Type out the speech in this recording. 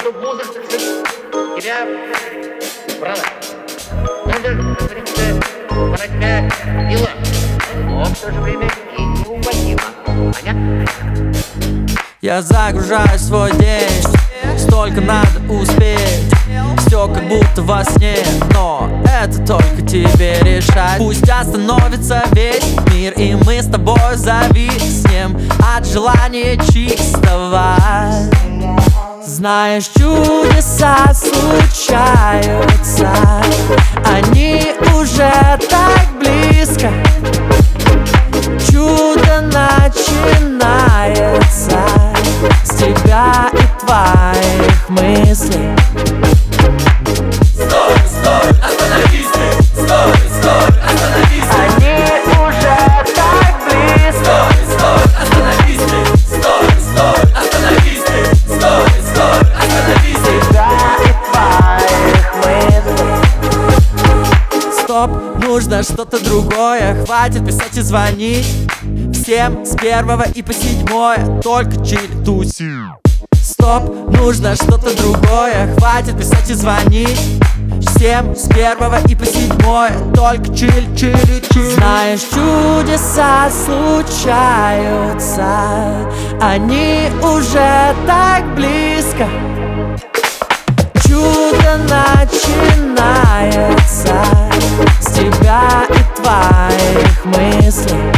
чтобы музыка, так сказать, тебя брала. Надо, как говорится, брать тебя дела, но в то же время и неумолимо. Понятно? Я загружаю свой день, столько надо успеть. Все как будто во сне, но это только тебе решать. Пусть остановится весь мир, и мы с тобой зависнем от желания чистого. Знаешь, чудеса случаются, они уже так близко. Чудо начинается с тебя и твоих мыслей. Стой, стой, остановись ты! Стой, стой, остановись ты! Они уже так близко. Стой, стой, остановись ты! Стой, стой, остановись ты! Стой, стой, остановись ты! Тебя и твоих мыслей. Стоп, нужно что-то другое. Хватит писать и звонить всем с 1 и по 7, только чили туси. Стоп, нужно что-то другое. Хватит писать и звонить всем с 1 и по 7, только чили, чили, чили. Знаешь, чудеса случаются, они уже так близко. Чудо начинается с тебя и твоих мыслей.